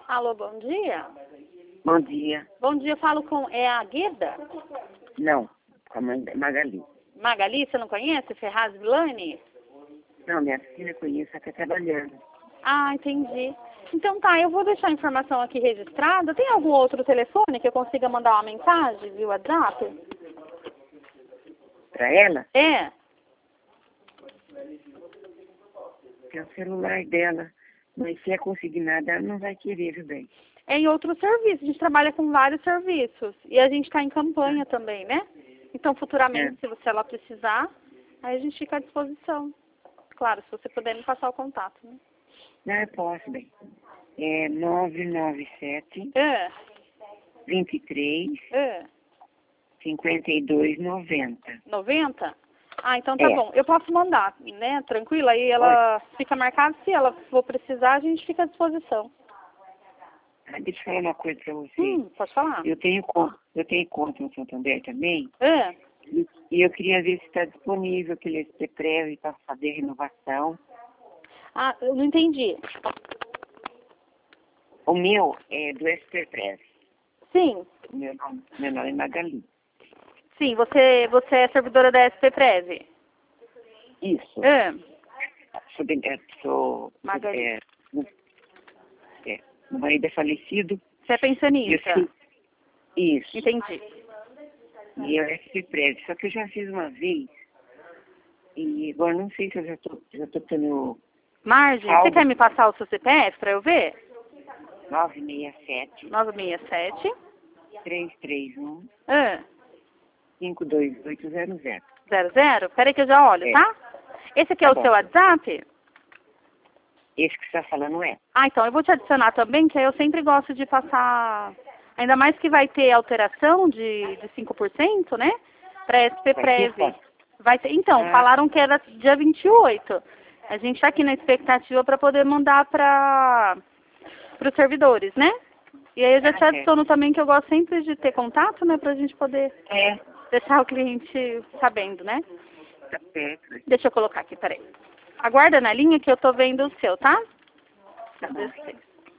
Alô, bom dia. Bom dia. Bom dia, eu falo com... É a Gueda? Não, com a mãe da Magali. Magali, você não conhece? Ferraz Vilani? Não, minha filha conhece, está trabalhando. Ah, entendi. Então tá, eu vou deixar a informação aqui registrada. Tem algum outro telefone que eu consiga mandar uma mensagem via WhatsApp? Para ela, É. é o celular dela. Mas se é consignada, ela não vai querer, viu bem? É em outro serviço. A gente trabalha com vários serviços. E a gente está em campanha também, né? Então, futuramente, se ela precisar, aí a gente fica à disposição. Claro, se você puder me passar o contato, né? Não, eu posso, bem. É 997 É. 23 É. 52 90. 90? Ah, então tá É. bom. Eu posso mandar, né? Tranquila. Aí ela fica marcada. Se ela for precisar, a gente fica à disposição. Ah, deixa eu falar uma coisa para você. Pode falar. Eu tenho conta no Santander também. É. E eu queria ver se está disponível aquele SPPREV para fazer renovação. Ah, eu não entendi. O meu é do SPPREV. Sim. Meu nome é Magali. Sim, você é servidora da SPPrev. Isso. É. Sou Magali. meu marido é falecido. Você é pensionista? Isso. Entendi. E eu é SPPREV. Só que eu já fiz uma vez. E agora não sei se eu já tô tendo Margem, você quer me passar o seu CPF para eu ver? 967 967 331 é. 52800. 00? Peraí que eu já olho, tá? Esse aqui é Tá o bom. seu WhatsApp? Esse que você está falando é. Ah, então eu vou te adicionar também, que aí eu sempre gosto de passar... Ainda mais que vai ter alteração de 5%, né? Para SPPrev. Vai ter... Então, falaram que era dia 28. A gente está aqui na expectativa para poder mandar para os servidores, né? E aí eu já te adiciono também, que eu gosto sempre de ter contato, né? Para a gente poder deixar o cliente sabendo, né? Tá certo. Deixa eu colocar aqui, peraí. Aguarda na linha que eu tô vendo o seu, tá? Tá bom. Deixa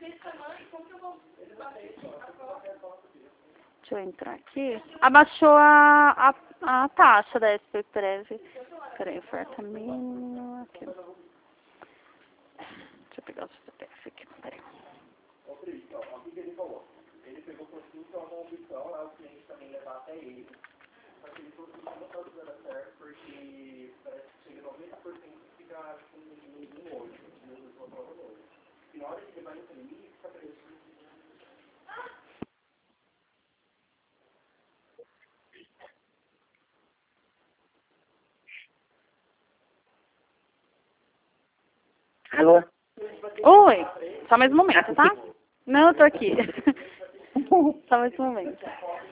eu entrar aqui. Abaixou a taxa da SPPrev. Peraí, oferta mínima. Aqui. Deixa eu pegar o CPF aqui, peraí. Ele pegou por tudo que é uma opção, o cliente também levar até ele. Só que ele falou que não está dando certo, porque parece que chega 90% que fica com um olho, e na hora que ele vai imprimir, fica preso. Alô? Oi, só mais um momento, tá? Não, eu tô aqui. Só mais um momento.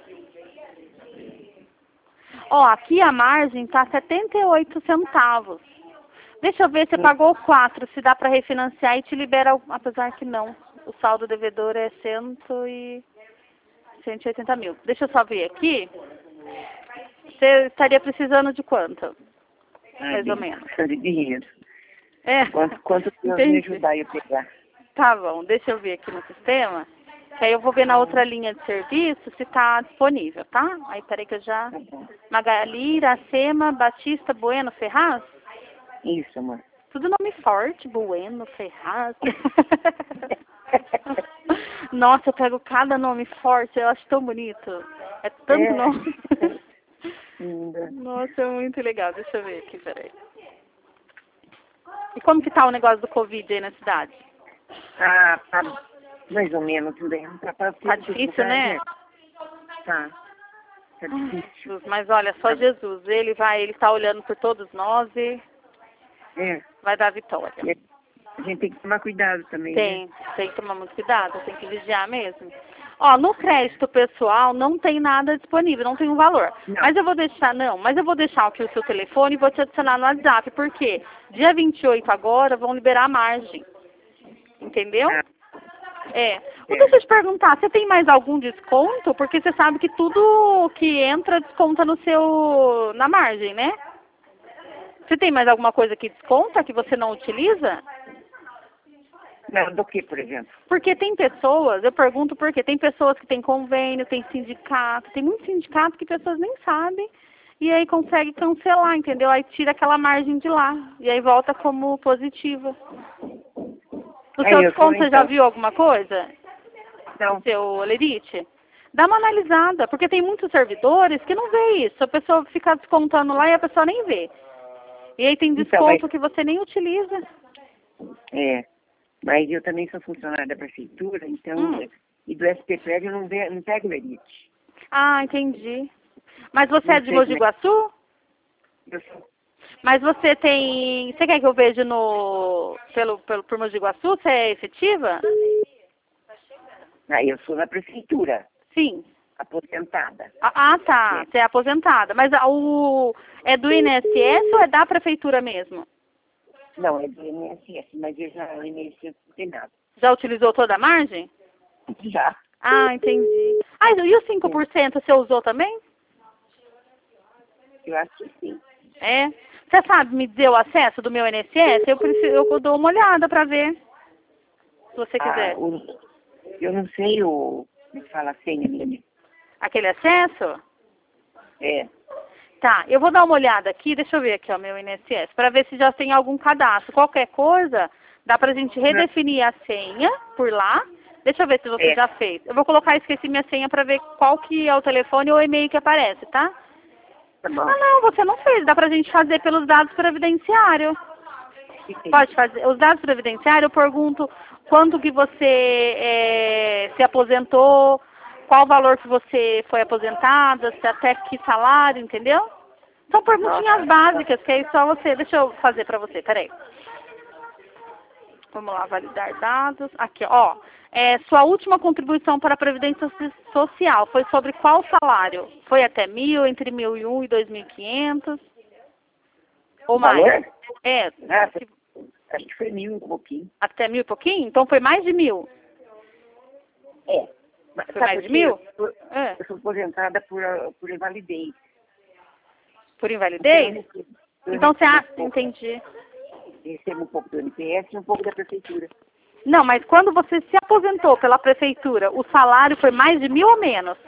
Ó, aqui a margem tá 78 centavos. Deixa eu ver, você pagou 4, se dá para refinanciar e te libera, apesar que não. O saldo devedor é 180 mil. Deixa eu só ver aqui. Você estaria precisando de quanto? Mais ou menos. Precisa de dinheiro. É. Quanto Deus me ajudar a eu pegar? Tá bom, deixa eu ver aqui no sistema. Que aí eu vou ver na outra linha de serviço se tá disponível, tá? Aí peraí que eu já... Magali, Iracema, Batista, Bueno, Ferraz? Isso, amor. Tudo nome forte, Bueno, Ferraz. Nossa, eu pego cada nome forte, eu acho tão bonito. É tanto nome. Nossa, é muito legal. Deixa eu ver aqui, peraí. E como que tá o negócio do Covid aí na cidade? Tá mais ou menos, tudo bem. Tá difícil, né? Tá difícil. Jesus, mas olha, só Jesus. Ele tá olhando por todos nós e vai dar vitória. A gente tem que tomar cuidado também, né? Tem que tomar muito cuidado, tem que vigiar mesmo. Ó, no crédito pessoal não tem nada disponível, não tem um valor. Não. Mas eu vou deixar aqui o seu telefone e vou te adicionar no WhatsApp, porque dia 28 agora vão liberar a margem. Entendeu? Deixa eu te perguntar, você tem mais algum desconto? Porque você sabe que tudo que entra desconta na margem, né? Você tem mais alguma coisa que desconta que você não utiliza? Não, do que, por exemplo? Porque tem pessoas, eu pergunto por quê, tem pessoas que têm convênio, tem sindicato, tem muito sindicato que pessoas nem sabem, e aí consegue cancelar, entendeu? Aí tira aquela margem de lá, e aí volta como positiva. No seu desconto, você já viu alguma coisa? Não. No seu Lerite? Dá uma analisada, porque tem muitos servidores que não vê isso. A pessoa fica descontando lá e a pessoa nem vê. E aí tem desconto que você nem utiliza. É, mas eu também sou funcionária da prefeitura, então, e do SPPREV eu não pego Lerite. Ah, entendi. Mas você é de Mogi Guaçu? Eu sou. Mas você tem... Você quer que eu veja por Mogi Guaçu? Você é efetiva? Ah, eu sou na prefeitura. Sim. Aposentada. Ah, tá. Você é aposentada. Mas é do INSS ou é da prefeitura mesmo? Não, é do INSS, mas eu já no INSS não tem nada. Já utilizou toda a margem? Já. Ah, entendi. Ah, e os 5% você usou também? Eu acho que sim. É? Você sabe me dizer o acesso do meu INSS? Eu dou uma olhada para ver, se você quiser. Eu não sei me fala a senha minha. Aquele acesso? É. Tá, eu vou dar uma olhada aqui, deixa eu ver aqui, ó, meu INSS, para ver se já tem algum cadastro. Qualquer coisa, dá pra gente redefinir a senha por lá. Deixa eu ver se você já fez. Eu vou colocar esqueci minha senha para ver qual que é o telefone ou o e-mail que aparece, tá? Tá bom. Ah, não, você não fez. Dá pra gente fazer pelos dados previdenciários. Pode fazer. Os dados previdenciários, eu pergunto quanto que você se aposentou, qual o valor que você foi aposentada, se até que salário, entendeu? São perguntinhas básicas, que aí só você... Deixa eu fazer pra você, peraí. Vamos lá, validar dados. Aqui, ó. Sua última contribuição para a Previdência Social foi sobre qual salário? Foi até 1.000, entre 1.001 e 2.500? Ou mais? Valor? É. Acho que foi 1.000 e pouquinho. Até 1.000 e pouquinho? Então foi mais de 1.000? É. Foi mais de 1.000? Eu sou aposentada por invalidez. Por invalidez? Então você acha... Entendi. Recebo um pouco do NPS e um pouco da prefeitura. Não, mas quando você se aposentou pela prefeitura, o salário foi mais de 1.000 ou menos?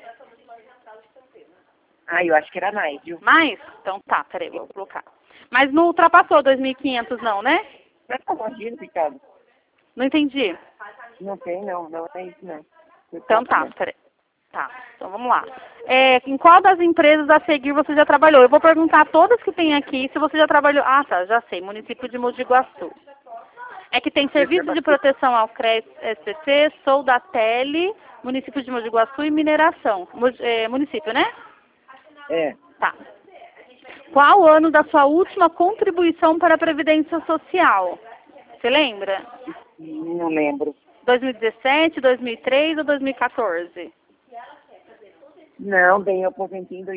Ah, eu acho que era mais, viu? Mais? Então tá, peraí, vou colocar. Mas não ultrapassou 2.500 não, né? Mas tá imagina, Ricardo. Não entendi. Não tem, não é isso não. Então tá, peraí. Tá, então vamos lá. Em qual das empresas a seguir você já trabalhou? Eu vou perguntar a todas que tem aqui se você já trabalhou. Ah, tá, já sei, município de Mogi Guaçu. É que tem Serviço de Proteção ao CRES SPC, Soldatele, município de Mogi Guaçu e mineração. Município, né? É. Tá. Qual o ano da sua última contribuição para a Previdência Social? Você lembra? Não lembro. 2017, 2003 ou 2014? Não, bem, eu aposentei em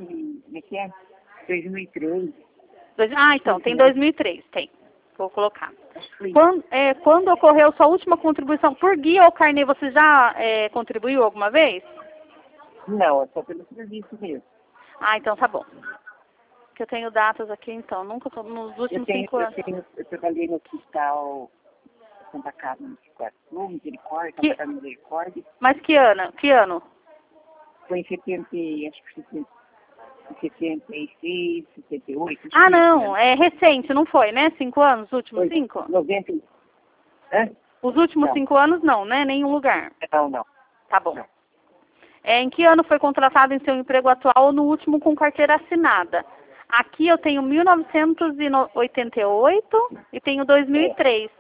2003. Ah, então, tem 2003, tem. Vou colocar. Quando ocorreu sua última contribuição por guia ou carnê, você já contribuiu alguma vez? Não, é só pelo serviço mesmo. Ah, então tá bom. Que eu tenho datas aqui, então, nunca nos últimos 5 anos. Eu trabalhei no hospital Santa Casa, Misericórdia, Santa Casa Misericórdia. Mas que ano? Que ano? Foi em 76, 78. Ah, não, é recente, não foi, né? 5 anos, os últimos 5? 90. Hã? Os últimos 5 anos não, né? Nenhum lugar. Não. Tá bom. Em que ano foi contratado em seu emprego atual ou no último com carteira assinada? Aqui eu tenho 1988 e tenho 2003.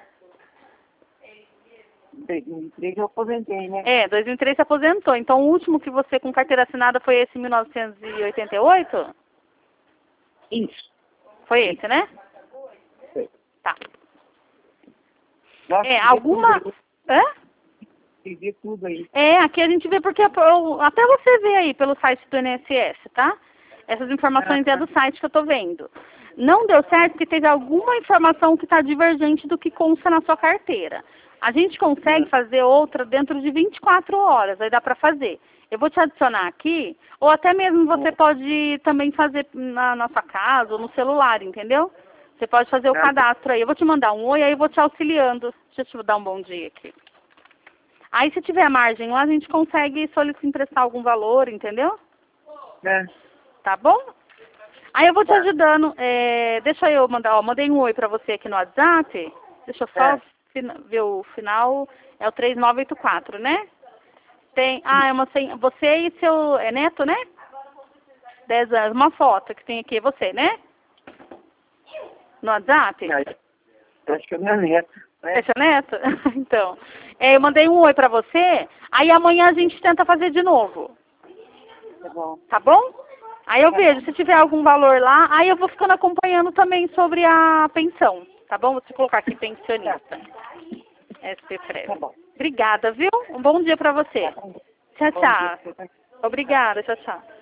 2003 eu aposentei, né? 2003 você aposentou. Então o último que você com carteira assinada foi esse 1988? Isso. Foi esse, né? Foi. Tá. Nossa, alguma... Hã? Você vê tudo aí. Aqui a gente vê porque até você vê aí pelo site do INSS, tá? Essas informações é do site que eu tô vendo. Não deu certo porque teve alguma informação que está divergente do que consta na sua carteira. A gente consegue fazer outra dentro de 24 horas, aí dá para fazer. Eu vou te adicionar aqui, ou até mesmo você pode também fazer na nossa casa ou no celular, entendeu? Você pode fazer o Tá. cadastro aí. Eu vou te mandar um oi, aí eu vou te auxiliando. Deixa eu te dar um bom dia aqui. Aí se tiver margem lá, a gente consegue solicitar emprestar algum valor, entendeu? É. Tá bom? Aí eu vou te Tá. ajudando. Deixa eu mandar, ó, mandei um oi pra você aqui no WhatsApp. Deixa eu só ver o final. É o 3984, né? Tem, você e seu neto, né? 10 anos, uma foto que tem aqui, você, né? No WhatsApp? Eu acho que é meu neto. É seu neto? Então, eu mandei um oi pra você, aí amanhã a gente tenta fazer de novo. Tá bom. Tá bom? Aí eu vejo, se tiver algum valor lá, aí eu vou ficando acompanhando também sobre a pensão. Tá bom? Vou te colocar aqui pensionista. SP Tá bom. Obrigada, viu? Um bom dia pra você. Tchau, Bom tchau. dia. Obrigada, tchau, tchau.